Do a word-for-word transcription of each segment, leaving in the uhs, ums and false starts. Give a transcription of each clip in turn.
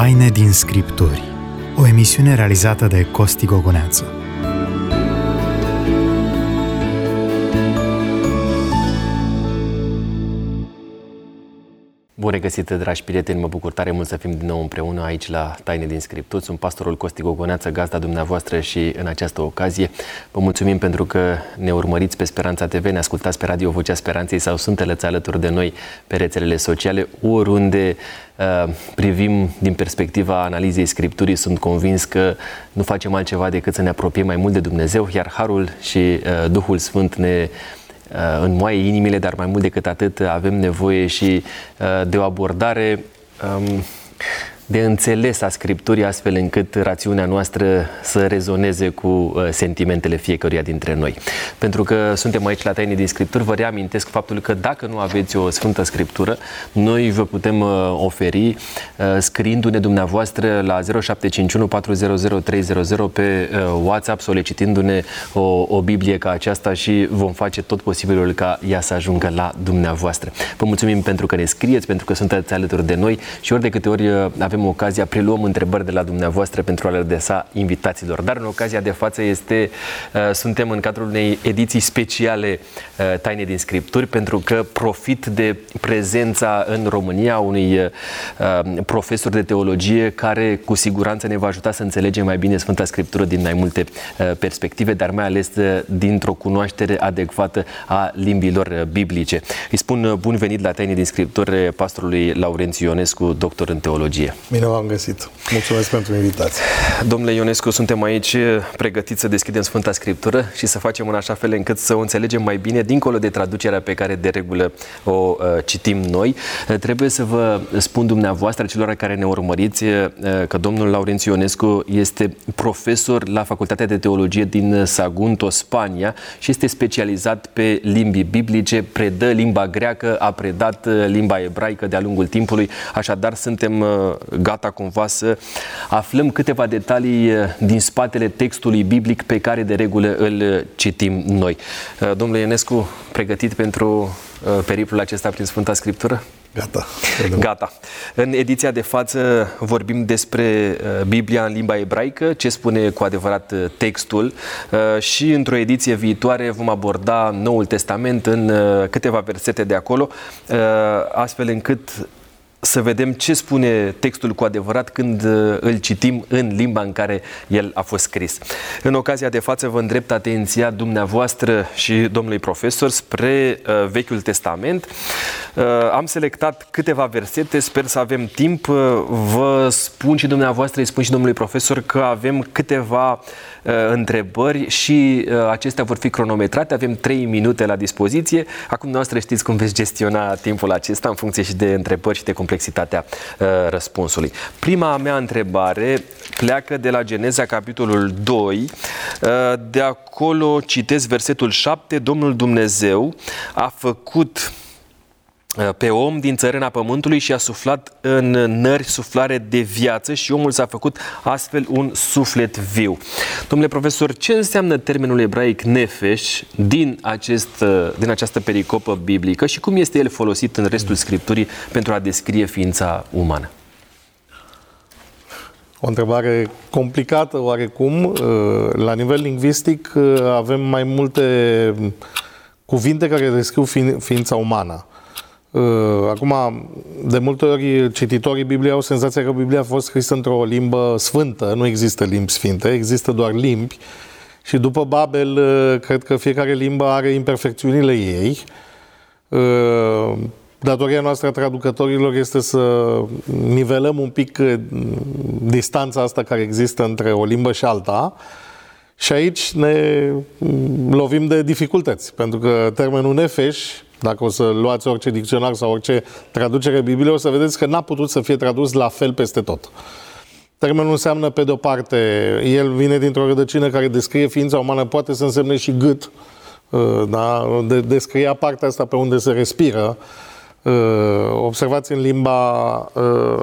Taine din Scripturi, o emisiune realizată de Costi Gogoneață. Bun regăsit, dragi prieteni, mă bucur tare mult să fim din nou împreună aici la Taine din Scripturi. Sunt pastorul Costi Gogoneață, gazda dumneavoastră, și în această ocazie vă mulțumim pentru că ne urmăriți pe Speranța T V, ne ascultați pe Radio Vocea Speranței sau sunteți alături de noi pe rețelele sociale, oriunde uh, privim din perspectiva analizei Scripturii. Sunt convins că nu facem altceva decât să ne apropiem mai mult de Dumnezeu, iar Harul și uh, Duhul Sfânt ne înmoaie inimile, dar mai mult decât atât avem nevoie și de o abordare de înțeles a Scripturii, astfel încât rațiunea noastră să rezoneze cu sentimentele fiecăruia dintre noi. Pentru că suntem aici la Taine din Scripturi, vă reamintesc faptul că dacă nu aveți o Sfântă Scriptură, noi vă putem oferi scriindu-ne dumneavoastră la zero șapte cinci unu patru zero zero trei zero zero pe WhatsApp, solicitindu-ne o, o Biblie ca aceasta și vom face tot posibilul ca ea să ajungă la dumneavoastră. Vă mulțumim pentru că ne scrieți, pentru că sunteți alături de noi și ori de câte ori avem ocazia, preluăm întrebări de la dumneavoastră pentru a le adresa invitaților. Dar în ocazia de față este, uh, suntem în cadrul unei ediții speciale uh, Taine din Scripturi, pentru că profit de prezența în România unui uh, profesor de teologie care cu siguranță ne va ajuta să înțelegem mai bine Sfânta Scriptură din mai multe uh, perspective, dar mai ales uh, dintr-o cunoaștere adecvată a limbilor biblice. Îi spun uh, bun venit la Taine din Scripturi pastorului Laurențiu Ionescu, doctor în teologie. Bine v-am găsit. Mulțumesc pentru invitație. Domnule Ionescu, suntem aici pregătiți să deschidem Sfânta Scriptură și să facem în așa fel încât să o înțelegem mai bine, dincolo de traducerea pe care de regulă o uh, citim noi. Uh, trebuie să vă spun dumneavoastră, celor care ne urmăriți, uh, că domnul Laurențiu Ionescu este profesor la Facultatea de Teologie din Sagunto, Spania, și este specializat pe limbi biblice, predă limba greacă, a predat limba ebraică de-a lungul timpului, așadar suntem uh, gata cumva să aflăm câteva detalii din spatele textului biblic pe care de regulă îl citim noi. Domnule Ionescu, pregătit pentru periplul acesta prin Sfânta Scriptură? Gata. Gata. În ediția de față vorbim despre Biblia în limba ebraică, ce spune cu adevărat textul, și într-o ediție viitoare vom aborda Noul Testament în câteva versete de acolo, astfel încât să vedem ce spune textul cu adevărat când îl citim în limba în care el a fost scris. În ocazia de față vă îndrept atenția dumneavoastră și domnului profesor spre uh, Vechiul Testament. Uh, am selectat câteva versete, sper să avem timp. Uh, vă spun și dumneavoastră, îi spun și domnului profesor că avem câteva uh, întrebări și uh, acestea vor fi cronometrate. Avem trei minute la dispoziție. Acum dumneavoastră știți cum veți gestiona timpul acesta în funcție și de întrebări și de complexitatea uh, răspunsului. Prima mea întrebare pleacă de la Geneza, capitolul doi. Uh, de acolo citesc versetul șapte. Domnul Dumnezeu a făcut pe om din țărâna pământului și a suflat în nări suflare de viață și omul s-a făcut astfel un suflet viu. Domnule profesor, ce înseamnă termenul ebraic nefesh din, acest, din această pericopă biblică și cum este el folosit în restul Scripturii pentru a descrie ființa umană? O întrebare complicată oarecum. La nivel lingvistic avem mai multe cuvinte care descriu ființa umană. Acum, de multe ori, cititorii Bibliei au senzația că Biblia a fost scrisă într-o limbă sfântă. Nu există limbi sfinte, există doar limbi. Și după Babel, cred că fiecare limbă are imperfecțiunile ei. Datoria noastră a traducătorilor este să nivelăm un pic distanța asta care există între o limbă și alta. Și aici ne lovim de dificultăți, pentru că termenul nefesh, dacă o să luați orice dicționar sau orice traducere Bibliei, o să vedeți că n-a putut să fie tradus la fel peste tot. Termenul înseamnă, pe de-o parte, el vine dintr-o rădăcină care descrie ființa umană, poate să însemne și gât, da? De, descria partea asta pe unde se respiră. Observați, în limba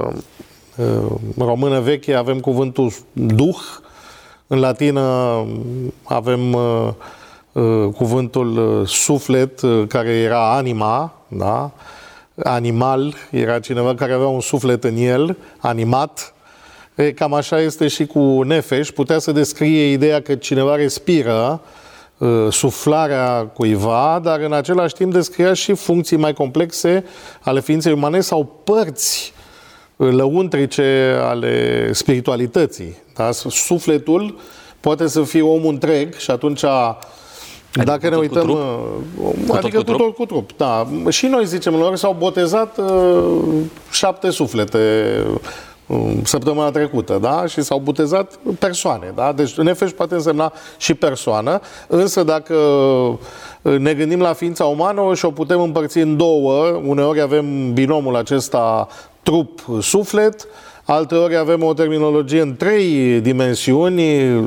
română veche avem cuvântul duh, în latină avem cuvântul suflet, care era anima, da? Animal, era cineva care avea un suflet în el, animat. E, cam așa este și cu Nefesh. Putea să descrie ideea că cineva respiră, suflarea cuiva, dar în același timp descria și funcții mai complexe ale ființei umane sau părți lăuntrice ale spiritualității. Da? Sufletul poate să fie omul întreg și atunci, adică dacă ne uităm... Cu trup? Adică cu, cu tot cu trup. Da. Și noi zicem, lor s-au botezat uh, șapte suflete săptămâna trecută, da? Și s-au botezat persoane, da? Deci Nefesh poate însemna și persoană, însă dacă ne gândim la ființa umană și o putem împărți în două, uneori avem binomul acesta trup-suflet, alteori avem o terminologie în trei dimensiuni,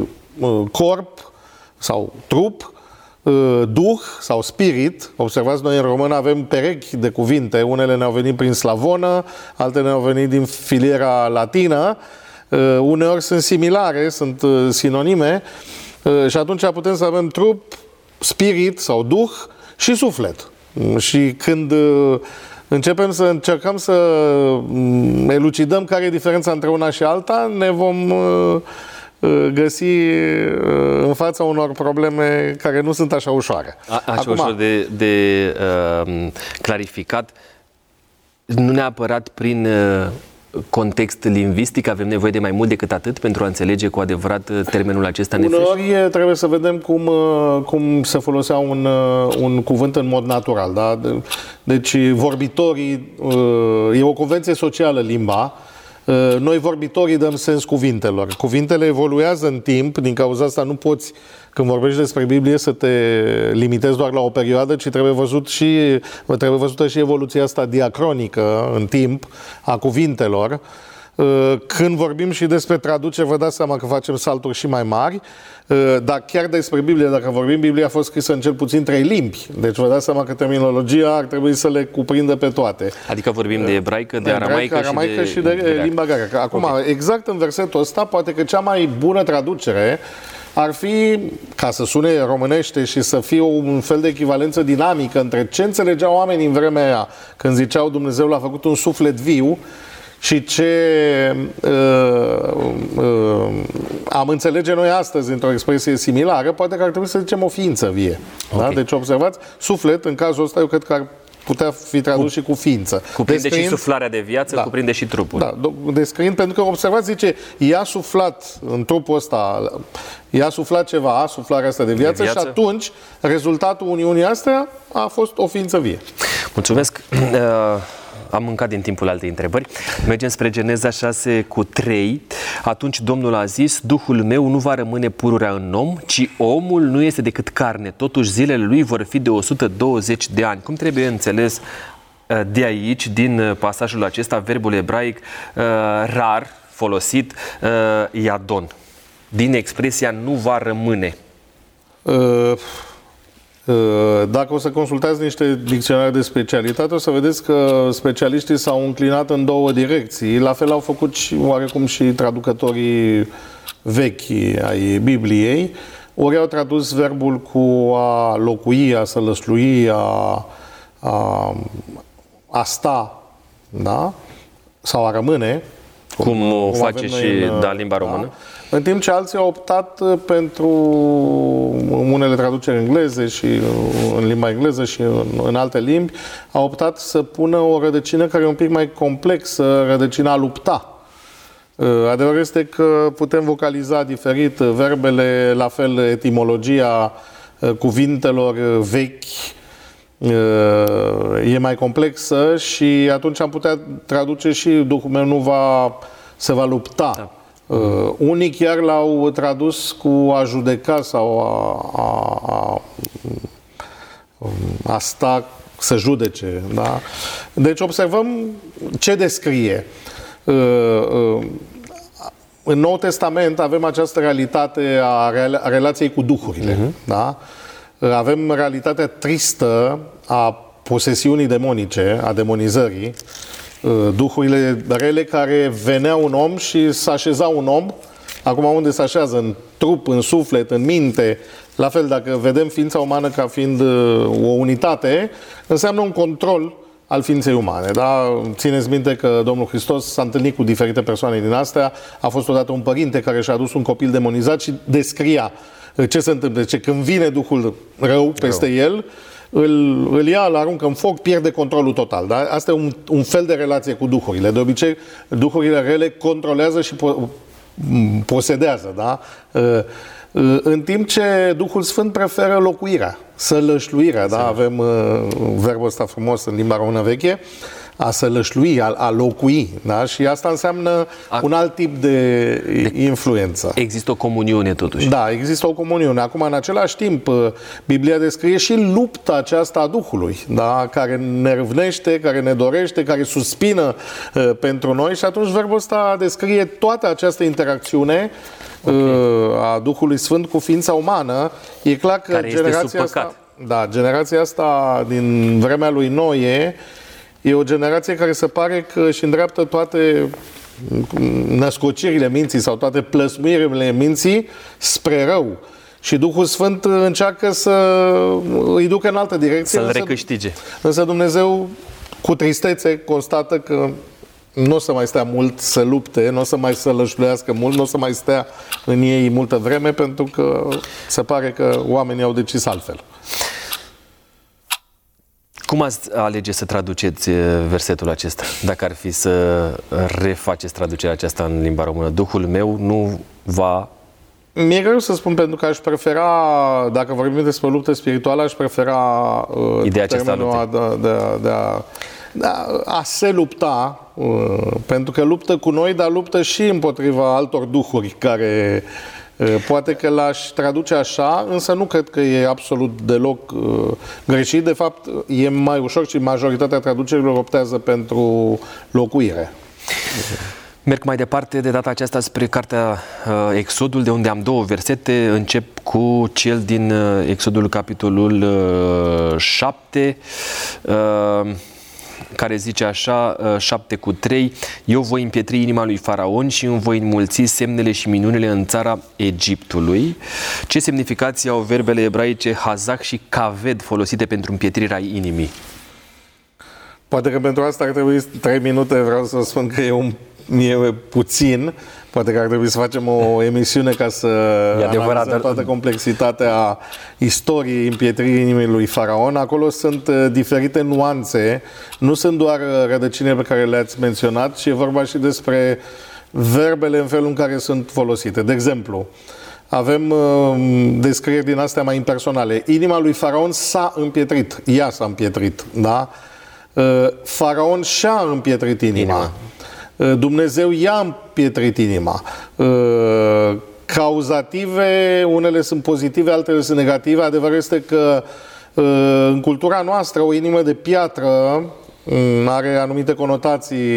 corp sau trup, duh sau spirit. Observați, noi în română avem perechi de cuvinte, unele ne-au venit prin slavonă, altele ne-au venit din filiera latină, uneori sunt similare, sunt sinonime și atunci putem să avem trup, spirit sau duh și suflet. Și când începem să încercăm să elucidăm care e diferența între una și alta, ne vom găsi în fața unor probleme care nu sunt așa ușoare. A, așa Acum, ușor de, de uh, clarificat. Nu neapărat prin uh, context lingvistic avem nevoie de mai mult decât atât pentru a înțelege cu adevărat termenul acesta Nefesh? Uneori trebuie să vedem cum, cum se folosea un, un cuvânt în mod natural. Da? Deci vorbitorii, e o convenție socială limba. Noi vorbitorii dăm sens cuvintelor. Cuvintele evoluează în timp, din cauza asta nu poți, când vorbești despre Biblie, să te limitezi doar la o perioadă, ci trebuie, văzut și, trebuie văzută și evoluția asta diacronică în timp a cuvintelor. Când vorbim și despre traducere, vă dați seama că facem salturi și mai mari, dar chiar despre Biblie, dacă vorbim, Biblia a fost scrisă în cel puțin trei limbi. Deci vă dați seama că terminologia ar trebui să le cuprindă pe toate. Adică vorbim de ebraică, de aramaică, aramaică și de, și de, de limba greacă. Acum, okay. Exact în versetul ăsta, poate că cea mai bună traducere ar fi, ca să sune românește și să fie un fel de echivalență dinamică între ce înțelegeau oamenii în vremea aia când ziceau Dumnezeu l-a făcut un suflet viu și ce uh, uh, am înțelege noi astăzi într-o expresie similară, poate că ar trebui să zicem o ființă vie. Okay. Da? Deci observați, suflet, în cazul ăsta, eu cred că ar putea fi tradus cu, și cu ființă. Cuprinde descriind, și suflarea de viață, da, cuprinde și trupul. Da, descriind, pentru că observați, zice, i-a suflat în trupul ăsta, i-a suflat ceva, suflarea asta de viață, de viață, și atunci rezultatul uniunii astea a fost o ființă vie. Mulțumesc! Am mâncat din timpul altei întrebări. Mergem spre Geneza șase cu trei. Atunci Domnul a zis: Duhul meu nu va rămâne pururea în om, ci omul nu este decât carne. Totuși zilele lui vor fi de o sută douăzeci de ani. Cum trebuie înțeles de aici, din pasajul acesta, verbul ebraic rar folosit, iadon, din expresia nu va rămâne? Uh... Dacă o să consultați niște dicționari de specialitate, o să vedeți că specialiștii s-au înclinat în două direcții. La fel au făcut și oarecum și traducătorii vechi ai Bibliei. Ori au tradus verbul cu a locui, a sălăslui, a, a, a sta, da? Sau a rămâne. Cum, cum o face și în, da, limba română. Da? În timp ce alții au optat pentru unele traduceri engleze și în limba engleză și în, în alte limbi, au optat să pună o rădăcină care e un pic mai complexă, rădăcina a lupta. Adevărul este că putem vocaliza diferit verbele, la fel etimologia cuvintelor vechi e mai complexă și atunci am putea traduce și Duhul meu nu va, se va lupta. Da. Uh, unii chiar l-au tradus cu a judeca sau a, a, a, a sta să judece. Da? Deci observăm ce descrie. Uh, uh, în Noul Testament avem această realitate a, rela- a relației cu duhurile. Uh-huh. Da? Uh, avem realitatea tristă a posesiunii demonice, a demonizării, duhurile rele care veneau în om și se așezau un om. Acum unde se așează? În trup, în suflet, în minte. La fel, dacă vedem ființa umană ca fiind o unitate, înseamnă un control al ființei umane. Da? Țineți minte că Domnul Hristos s-a întâlnit cu diferite persoane din astea. A fost odată un părinte care și-a adus un copil demonizat și descria ce se întâmplă. Deci când vine Duhul rău peste rău. el, îl, îl ia, îl aruncă în foc, pierde controlul total. Da? Asta e un, un fel de relație cu duhurile. De obicei, duhurile rele controlează și po- posedează. Da? În timp ce Duhul Sfânt preferă locuirea, sălășluirea. Da? Avem uh, verbul ăsta frumos în limba română veche, a sălășlui, a, a locui. Da? Și asta înseamnă a... un alt tip de, de influență. Există o comuniune totuși. Da, există o comuniune. Acum, în același timp, Biblia descrie și lupta aceasta a Duhului, da? Care ne râvnește, care ne dorește, care suspină uh, pentru noi și atunci verbul ăsta descrie toată această interacțiune okay. uh, a Duhului Sfânt cu ființa umană. E clar că care generația asta, da, generația asta din vremea lui Noe e o generație care se pare că își îndreaptă toate născocirile minții sau toate plăsmuirile minții spre rău. Și Duhul Sfânt încearcă să îi ducă în altă direcție. Să-l recâștige. Însă Dumnezeu, cu tristețe, constată că nu o să mai stea mult să lupte, nu o să mai sălășluiască mult, nu o să mai stea în ei multă vreme, pentru că se pare că oamenii au decis altfel. Cum ați alege să traduceți versetul acesta? Dacă ar fi să refaceți traducerea aceasta în limba română, Duhul meu nu va... Mi-e greu să spun, pentru că aș prefera, dacă vorbim despre luptă spirituală, aș prefera uh, ideea aceasta de, de, de, a, de a, a se lupta, uh, pentru că luptă cu noi, dar luptă și împotriva altor duhuri care... Poate că l-aș traduce așa, însă nu cred că e absolut deloc uh, greșit. De fapt, e mai ușor și majoritatea traducerilor optează pentru locuire. Merg mai departe, de data aceasta spre cartea uh, Exodul, de unde am două versete. Încep cu cel din uh, Exodul, capitolul uh, șapte, uh, care zice așa, șapte cu trei: eu voi împietri inima lui Faraon și îmi voi înmulți semnele și minunile în țara Egiptului. Ce semnificație au verbele ebraice hazak și kaved folosite pentru împietrirea inimii? Poate că pentru asta ar trebui trei minute, vreau să spun că e, un, e puțin. Poate că ar trebui să facem o emisiune ca să analizăm toată complexitatea istoriei împietririi inimii lui Faraon. Acolo sunt diferite nuanțe, nu sunt doar rădăcinile pe care le-ați menționat, ci e vorba și despre verbele în felul în care sunt folosite. De exemplu, avem descrieri din astea mai impersonale. Inima lui Faraon s-a împietrit, ea s-a împietrit, da? Faraon și-a împietrit inima. inima. Dumnezeu i-a împietrit inima. Cauzative, unele sunt pozitive, altele sunt negative. Adevărul este că în cultura noastră o inimă de piatră are anumite conotații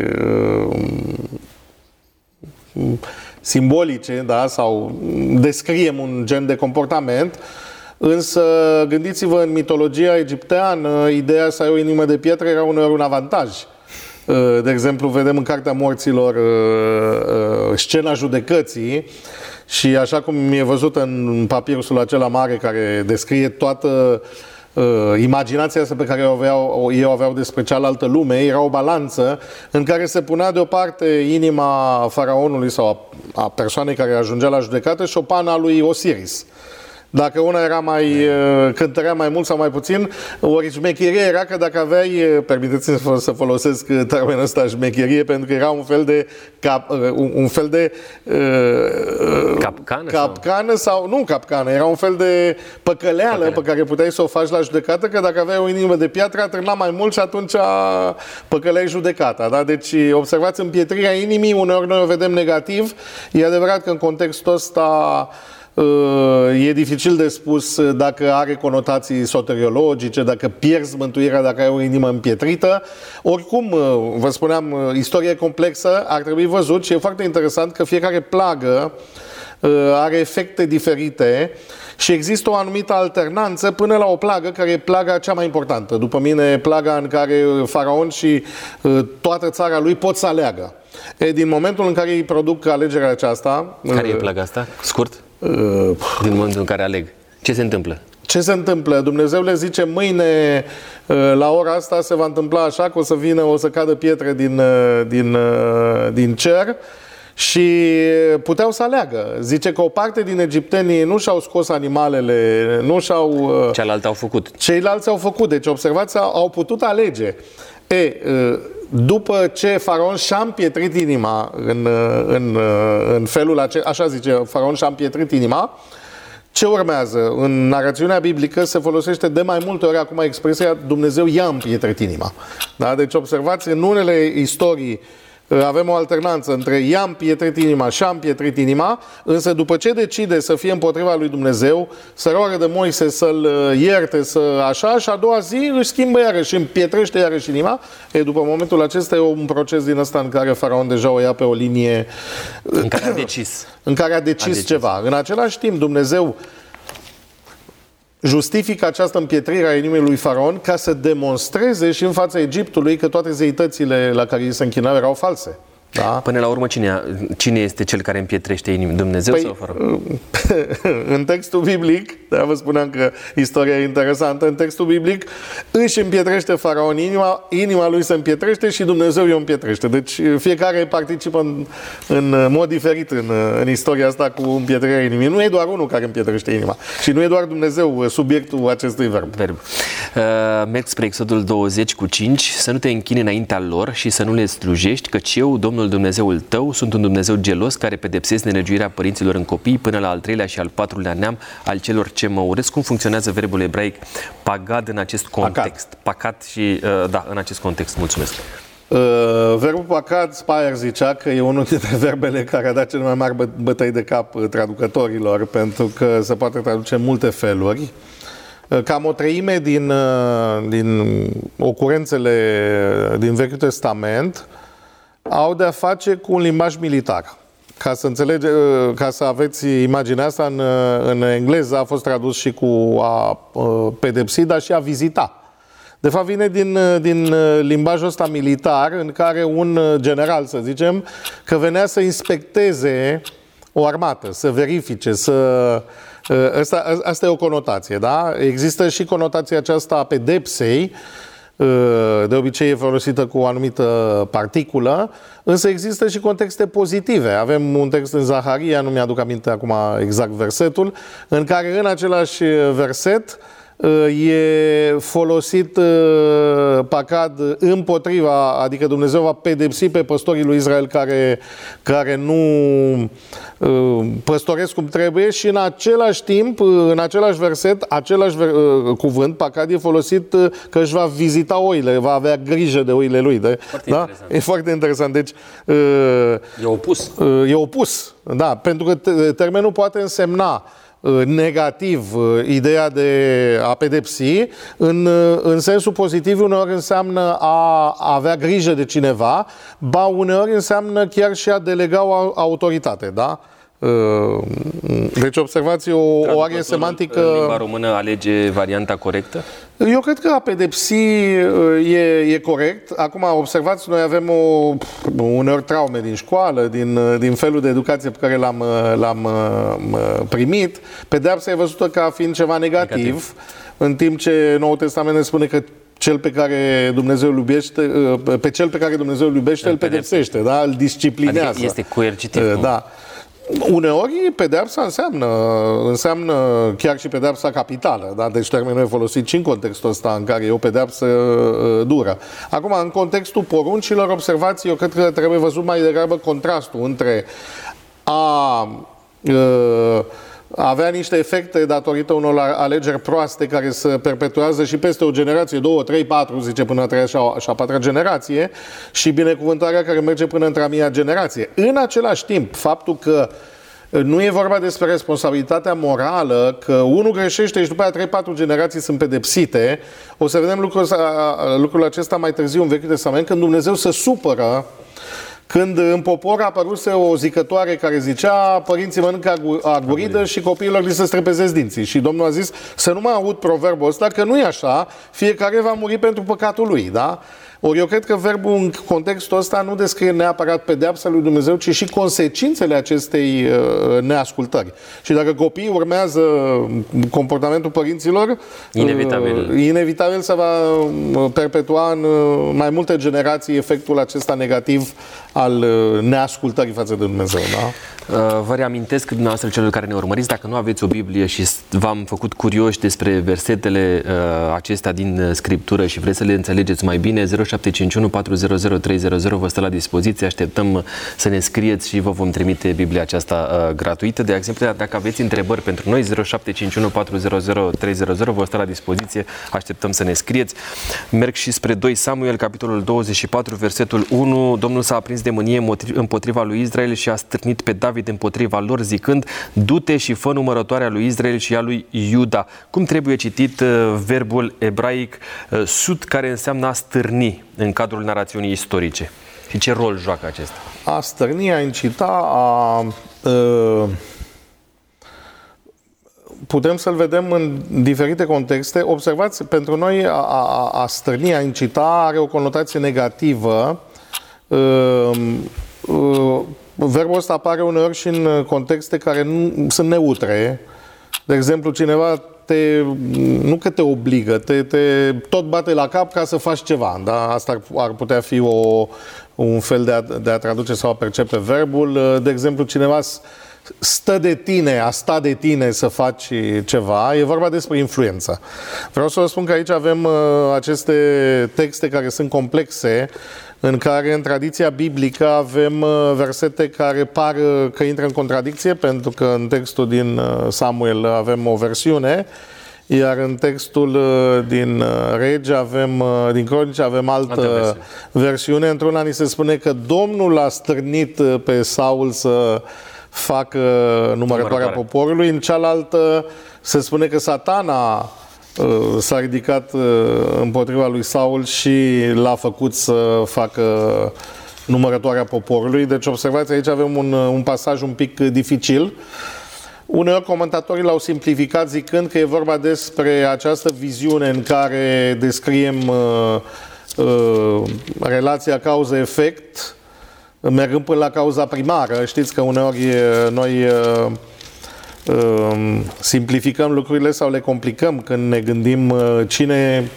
simbolice, da? Sau descriem un gen de comportament. Însă, gândiți-vă, în mitologia egipteană, ideea să ai o inimă de piatră era uneori un avantaj. De exemplu, vedem în Cartea Morților scena judecății și așa cum e văzut în papirusul acela mare care descrie toată imaginația asta pe care o aveau, ei o aveau despre cealaltă lume, era o balanță în care se punea deoparte inima faraonului sau a, a persoanei care ajungea la judecată și o pana lui Osiris. Dacă una era mai, cântărea mai mult sau mai puțin, ori șmecherie era că dacă aveai, permiteți-mi să folosesc termenul ăsta, șmecherie, pentru că era un fel de cap, un fel de uh, capcană, capcană sau? sau nu capcană, era un fel de păcăleală Păcăle. pe care puteai să o faci la judecată, că dacă aveai o inimă de piatră, atârna mai mult și atunci păcăleai judecata. Da? Deci observați, împietrirea inimii, uneori noi o vedem negativ. E adevărat că în contextul ăsta e dificil de spus dacă are conotații soteriologice, dacă pierzi mântuirea, dacă ai o inimă împietrită. Oricum, vă spuneam, istoria e complexă, ar trebui văzut și e foarte interesant că fiecare plagă are efecte diferite și există o anumită alternanță până la o plagă care e plaga cea mai importantă. După mine, plaga în care Faraon și toată țara lui pot să aleagă. E, din momentul în care îi produc alegerea aceasta... Care e plaga asta? Scurt? Din momentul în care aleg. Ce se întâmplă? ce se întâmplă? Dumnezeu le zice mâine la ora asta se va întâmpla așa, că o să vină, o să cadă pietre din, din, din cer și puteau să aleagă. Zice că o parte din egiptenii nu și-au scos animalele, nu și-au... Cealaltă au făcut. Ceilalți au făcut. Deci, observați, au putut alege. E, după ce Faraon și-a împietrit inima în, în, în felul acesta, așa zice, Faraon și-a împietrit inima, ce urmează? În narațiunea biblică se folosește de mai multe ori acum expresia Dumnezeu i-a împietrit inima. Da? Deci observați, în unele istorii avem o alternanță între i-a împietrit inima și a împietrit inima, însă după ce decide să fie împotriva lui Dumnezeu, să roagă de Moise să-l ierte, să așa, și a doua zi își schimbă iarăși și împietrește iarăși inima. E, după momentul acesta e un proces din ăsta în care Faraon deja o ia pe o linie în care a decis, în care a decis, a decis ceva. În același timp, Dumnezeu justifică această împietrire a inimii lui Faraon ca să demonstreze și în fața Egiptului că toate zeitățile la care îi se închinau erau false. Da? Până la urmă, cine, cine este cel care împietrește inima? Dumnezeu păi, sau Faraon? În textul biblic, de vă spuneam că istoria e interesantă, în textul biblic își împietrește Faraon inima, inima lui se împietrește și Dumnezeu i-o împietrește. Deci fiecare participă în, în mod diferit în, în istoria asta cu împietrirea inimii. Nu e doar unul care împietrește inima și nu e doar Dumnezeu subiectul acestui verb. verb. Uh, merg spre Exodul douăzeci cu cinci, să nu te închini înaintea lor și să nu le slujești, căci eu, Domnul Dumnezeul tău, sunt un Dumnezeu gelos care pedepsesc nelegiuirea părinților în copii până la al treilea și al patrulea neam al celor ce mă urăsc. Cum funcționează verbul ebraic pagad în acest context? Pacat, pacat și, uh, da, în acest context. Mulțumesc. Uh, verbul pacat, Speyer zicea că e unul dintre verbele care a dat cele mai mari bă- bătăi de cap traducătorilor, pentru că se poate traduce în multe feluri. Cam o treime din, din ocurențele din Vechiul Testament au de-a face cu un limbaj militar. Ca să înțelege, ca să aveți imaginea asta, în, în engleză a fost tradus și cu a pedepsi, dar și a vizita. De fapt vine din, din limbajul ăsta militar, în care un general, să zicem, că venea să inspecteze o armată, să verifice, să... Asta, asta e o conotație, da? Există și conotația aceasta a pedepsei, de obicei e folosită cu o anumită particulă, însă există și contexte pozitive. Avem un text în Zaharia, nu mi-aduc aminte acum exact versetul, în care în același verset e folosit pacad împotriva, adică Dumnezeu va pedepsi pe păstorii lui Israel care, care nu păstoresc cum trebuie, și în același timp, în același verset, același ver, cuvânt, pacad, e folosit că își va vizita oile, va avea grijă de oile lui. De, foarte da? interesant. E foarte interesant. Deci, e opus. E opus, da, pentru că termenul poate însemna negativ ideea de a pedepsi, în, în sensul pozitiv uneori înseamnă a avea grijă de cineva, ba uneori înseamnă chiar și a delega o autoritate, da? Deci observați o, o arie semantică. În limba română alege varianta corectă? Eu cred că a pedepsi e, e corect. Acum observați, noi avem o, uneori traume din școală, din, din felul de educație pe care l-am, l-am primit. Pedeapsa e văzută ca fiind ceva negativ, negativ. În timp ce Noul Testament ne spune că cel pe care Dumnezeu îl iubește, pe cel pe care Dumnezeu îl iubește, îl, îl pedepsește, da? Îl disciplinează. Adică este coercitiv. Da. Uneori pedeapsa înseamnă, înseamnă chiar și pedeapsa capitală, da? Deci termenul e folosit și în contextul ăsta în care e o pedeapsă uh, dură. Acum, în contextul poruncilor, observați, eu cred că trebuie văzut mai degrabă contrastul între a uh, avea niște efecte datorită unor alegeri proaste care se perpetuează și peste o generație, două, trei, patru, zice, până a treia și a, și a patra generație, și binecuvântarea care merge până între a mia generație. În același timp, faptul că nu e vorba despre responsabilitatea morală, că unul greșește și după aia trei patru generații sunt pedepsite, o să vedem lucrul, lucrul acesta mai târziu în Vechiul Testament, când Dumnezeu se supără când în popor apăruse o zicătoare care zicea: părinții mănâncă aguridă și copiilor li se strepezesc dinții. Și Domnul a zis să nu mai aud proverbul ăsta, că nu e așa, fiecare va muri pentru păcatul lui. Da? Ori eu cred că verbul în contextul ăsta nu descrie neapărat pedeapsa lui Dumnezeu, ci și consecințele acestei neascultări. Și dacă copiii urmează comportamentul părinților, inevitabil, inevitabil se va perpetua în mai multe generații efectul acesta negativ al neascultării față de Dumnezeu. Da? Vă reamintesc dumneavoastră celor care ne urmăriți, dacă nu aveți o Biblie și v-am făcut curioși despre versetele acestea din Scriptură și vreți să le înțelegeți mai bine, zero șapte cinci unu patru zero zero trei zero zero vă stă la dispoziție. Așteptăm să ne scrieți și vă vom trimite Biblia aceasta gratuită. De exemplu, dacă aveți întrebări pentru noi, zero șapte cinci unu patru zero zero trei zero zero vă stă la dispoziție. Așteptăm să ne scrieți. Merg și spre doi Samuel, capitolul douăzeci și patru, versetul unu. Domnul s-a aprins de mânie împotriva lui Israel și a stârnit pe David împotriva lor, zicând: du-te și fă numărătoarea lui Israel și a lui Iuda. Cum trebuie citit uh, verbul ebraic uh, sut, care înseamnă a stârni în cadrul narațiunii istorice? Și ce rol joacă acesta? A stârni, a incita, a... Uh, putem să-l vedem în diferite contexte. Observați, pentru noi a, a, a stârni, a incita are o conotație negativă. Uh, uh, Verbul ăsta apare uneori și în contexte care nu sunt neutre. De exemplu, cineva te, nu că te obligă, te, te tot bate la cap ca să faci ceva. Da? Asta ar, ar putea fi o, un fel de a, de a traduce sau a percepe verbul. De exemplu, cineva stă de tine, a sta de tine să faci ceva. E vorba despre influență. Vreau să vă spun că aici avem aceste texte care sunt complexe, în care în tradiția biblică avem versete care par că intră în contradicție, pentru că în textul din Samuel avem o versiune, iar în textul din Rege avem, din Cronici avem altă versiune. Într-una ni se spune că Domnul a stârnit pe Saul să facă numărătoarea poporului, în cealaltă se spune că Satana s-a ridicat împotriva lui Saul și l-a făcut să facă numărătoarea poporului. Deci observați, aici avem un, un pasaj un pic dificil. Uneori comentatorii l-au simplificat zicând că e vorba despre această viziune în care descriem uh, uh, relația cauză-efect, mergând până la cauza primară. Știți că uneori noi uh, uh, simplificăm lucrurile sau le complicăm când ne gândim uh, cine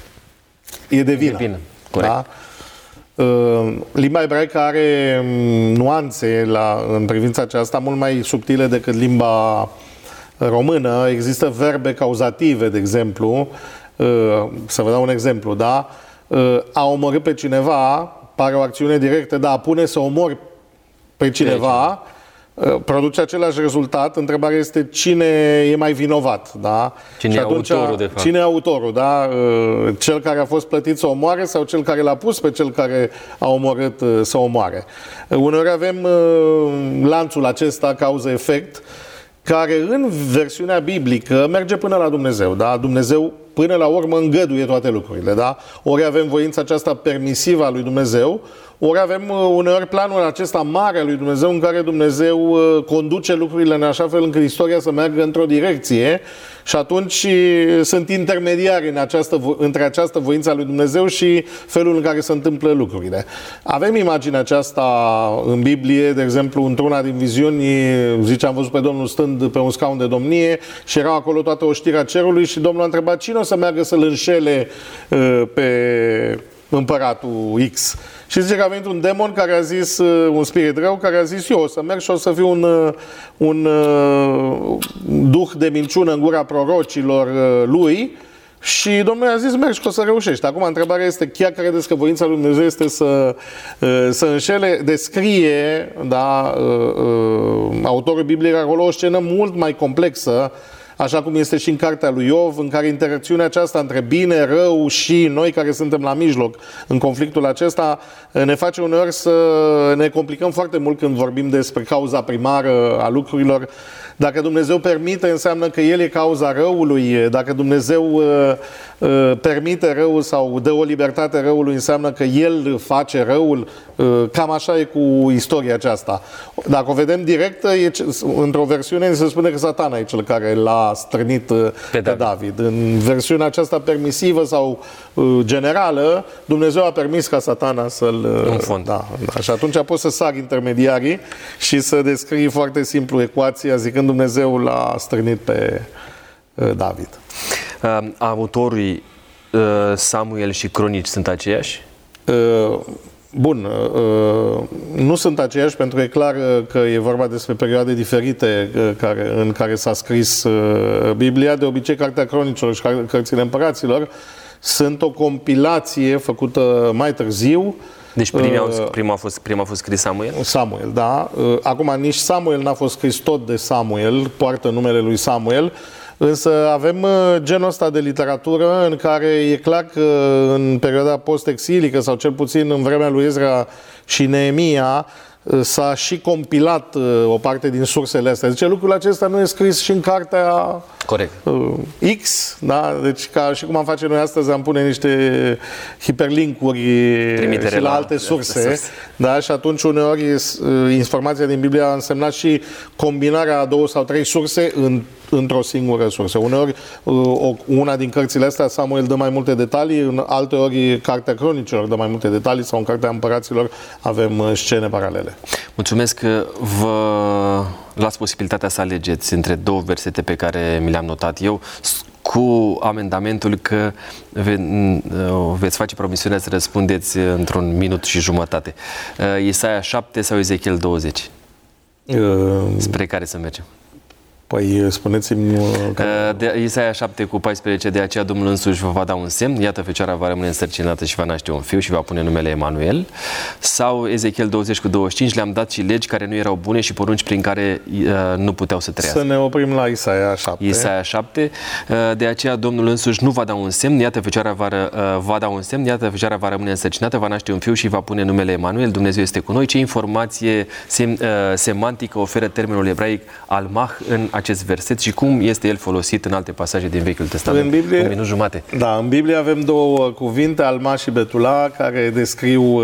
e de vină. De vină. Corect. Da? Uh, limba ebraică are nuanțe la, în privința aceasta mult mai subtile decât limba română. Există verbe cauzative, de exemplu. Uh, să vă dau un exemplu, da? Uh, a omorâ pe cineva pare o acțiune directă, dar a pune să omori pe cineva produce același rezultat. Întrebarea este cine e mai vinovat, da? Cine e autorul, de fapt. Cine e autorul, da? Cel care a fost plătit să omoare sau cel care l-a pus pe cel care a omorât să omoare? Uneori avem lanțul acesta, cauză-efect, care în versiunea biblică merge până la Dumnezeu, da? Dumnezeu până la urmă îngăduie toate lucrurile, da? Ori avem voința aceasta permisivă a lui Dumnezeu, ori avem uneori planul acesta mare al lui Dumnezeu în care Dumnezeu conduce lucrurile în așa fel încât istoria să meargă într-o direcție și atunci sunt intermediari în această, între această voință a lui Dumnezeu și felul în care se întâmplă lucrurile. Avem imaginea aceasta în Biblie, de exemplu, într-una din viziuni, zice, am văzut pe Domnul stând pe un scaun de domnie și erau acolo toată oștirea cerului și Domnul a întrebat cine o să meargă să-l înșele pe împăratul X. Și zice că a venit un demon care a zis, un spirit rău, care a zis eu o să merg și o să fiu un, un duh de minciună în gura prorocilor lui și Domnul i-a zis mergi că o să reușești. Acum întrebarea este, chiar credeți că voința lui Dumnezeu este să, să înșele? Descrie, da, autorul Bibliei acolo o scenă mult mai complexă, așa cum este și în cartea lui Iov, în care interacțiunea aceasta între bine, rău și noi care suntem la mijloc în conflictul acesta ne face uneori să ne complicăm foarte mult când vorbim despre cauza primară a lucrurilor. Dacă Dumnezeu permite, înseamnă că El e cauza răului. Dacă Dumnezeu uh, uh, permite răul sau dă o libertate răului, înseamnă că El face răul. Uh, cam așa e cu istoria aceasta. Dacă o vedem direct, e, într-o versiune se spune că Satana e cel care l-a l-a strânit pe, pe David. David. În versiunea aceasta permisivă sau uh, generală, Dumnezeu a permis ca Satana să-l... În fond. Da, da. Și atunci poți să sari intermediarii și să descrii foarte simplu ecuația zicând Dumnezeu l-a strânit pe uh, David. Uh, autorii uh, Samuel și Cronici sunt aceiași? Uh, Bun, nu sunt aceiași pentru că e clar că e vorba despre perioade diferite care, în care s-a scris Biblia. De obicei, Cartea Cronicilor și Cărțile Împăraților sunt o compilație făcută mai târziu. Deci prima a fost, prima a fost scris Samuel? Samuel, da. Acum, nici Samuel n-a fost scris tot de Samuel, poartă numele lui Samuel. Însă avem genul ăsta de literatură în care e clar că în perioada post-exilică sau cel puțin în vremea lui Ezra și Neemia s-a și compilat o parte din sursele astea. Zice, lucrul acesta nu e scris și în cartea Corect. X, da? Deci ca și cum am face noi astăzi, am pune niște hiperlinkuri Trimitere și la, la alte surse, surse. Da? Și atunci uneori informația din Biblie a însemnat și combinarea a două sau trei surse în, într-o singură sursă. Uneori una din cărțile astea Samuel dă mai multe detalii, în alte ori Cartea Cronicilor dă mai multe detalii sau în Cartea Împăraților avem scene paralele. Mulțumesc că vă las posibilitatea să alegeți între două versete pe care mi le-am notat eu, cu amendamentul că ve, veți face promisiunea să răspundeți într-un minut și jumătate. Isaia șapte sau Ezechiel douăzeci? Uh, Spre care să mergem? Păi, spuneți-mi... Că... De Isaia șapte cu paisprezece, de aceea Domnul însuși vă va da un semn, iată, fecioara va rămâne însărcinată și va naște un fiu și va pune numele Emanuel. Sau Ezechiel douăzeci cu douăzeci și cinci, le-am dat și legi care nu erau bune și porunci prin care uh, nu puteau să trăiască. Să ne oprim la Isaia șapte. Isaia șapte, uh, de aceea Domnul însuși nu va da un semn, iată, fecioara va, uh, va da un semn, iată, fecioara va rămâne însărcinată, va naște un fiu și va pune numele Emanuel, Dumnezeu este cu noi. Ce informație sem, uh, semantică oferă termenul ebraic almah în acest verset și cum este el folosit în alte pasaje din Vechiul Testament? În Biblie, un minut jumate. Da, în Biblie avem două cuvinte, Alma și Betula, care descriu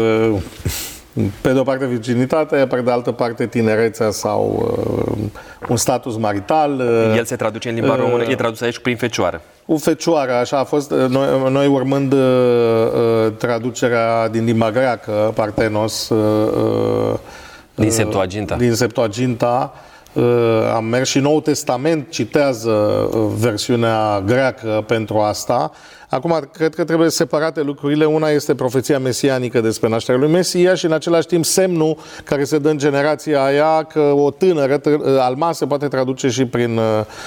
pe de o parte virginitatea, pe de altă parte tinerețea sau un status marital. El se traduce în limba română, e tradus aici prin fecioară. Cu fecioară, așa a fost, noi, noi urmând uh, traducerea din limba greacă, Parthenos, uh, din Septuaginta. Din Septuaginta, am mers și Noul Testament citează versiunea greacă pentru asta. Acum, cred că trebuie separate lucrurile. Una este profeția mesianică despre nașterea lui Mesia și în același timp semnul care se dă în generația aia că o tânără, Alma se poate traduce și prin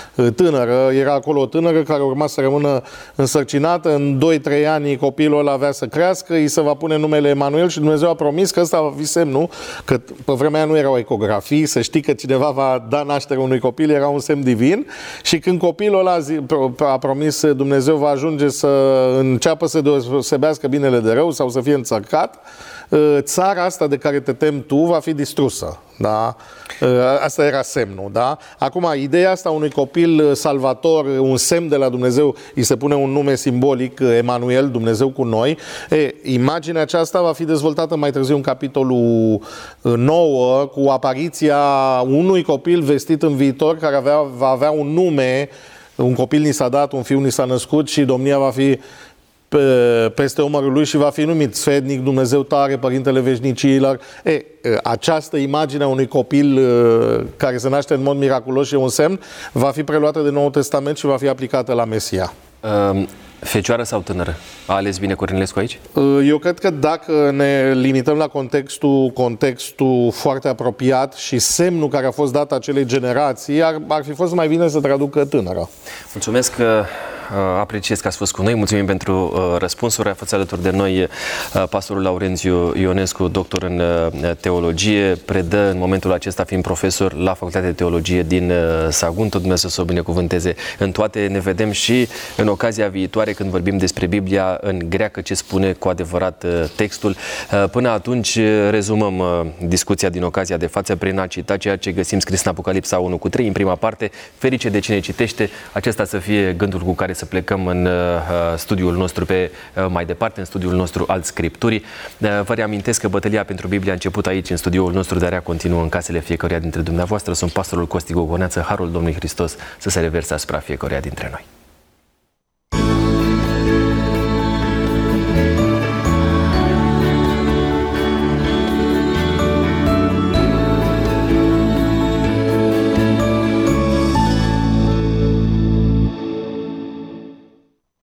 tânără, era acolo o tânără care urma să rămână însărcinată, în doi trei ani copilul ăla avea să crească, îi se va pune numele Emanuel și Dumnezeu a promis că ăsta va fi semnul, că pe vremea aia nu erau ecografii, să știi că cineva va da naștere unui copil, era un semn divin și când copilul ăla a promis Dumnezeu va ajunge să înceapă să deosebească binele de rău sau să fie înțărcat, țara asta de care te temi tu va fi distrusă. Da? Asta era semnul. Da? Acum, ideea asta unui copil salvator, un semn de la Dumnezeu, îi se pune un nume simbolic, Emanuel, Dumnezeu cu noi. E, imaginea aceasta va fi dezvoltată mai târziu în capitolul nouă, cu apariția unui copil vestit în viitor, care avea, va avea un nume. Un copil ni s-a dat, un fiu ni s-a născut și domnia va fi pe, peste umărul lui și va fi numit Sfetnic, Dumnezeu tare, Părintele Veșnicilor. E, această imagine a unui copil care se naște în mod miraculos și e un semn, va fi preluată de Noul Testament și va fi aplicată la Mesia. Um, fecioară sau tânără? A ales bine Cornilescu aici? Eu cred că dacă ne limităm la contextul, contextul foarte apropiat și semnul care a fost dat acelei generații, ar, ar fi fost mai bine să traducă tânără. Mulțumesc că apreciez că ați fost cu noi. Mulțumim pentru răspunsuri. A fost alături de noi pastorul Laurențiu Ionescu, doctor în teologie, predă în momentul acesta fiind profesor la Facultatea de Teologie din Sagunto. Dumnezeu să o binecuvânteze în toate. Ne vedem și în ocazia viitoare când vorbim despre Biblia în greacă, ce spune cu adevărat textul. Până atunci rezumăm discuția din ocazia de față prin a cita ceea ce găsim scris în Apocalipsa unu cu trei, în prima parte: ferice de cine citește, acesta să fie gândul cu care să plecăm în uh, studiul nostru pe uh, mai departe, în studiul nostru al Scripturii. Uh, vă reamintesc că bătălia pentru Biblie a început aici, în studioul nostru, dar ea continuă în casele fiecăruia dintre dumneavoastră. Sunt pastorul Costi Gogoneață, harul Domnului Hristos să se reverse asupra fiecăruia dintre noi.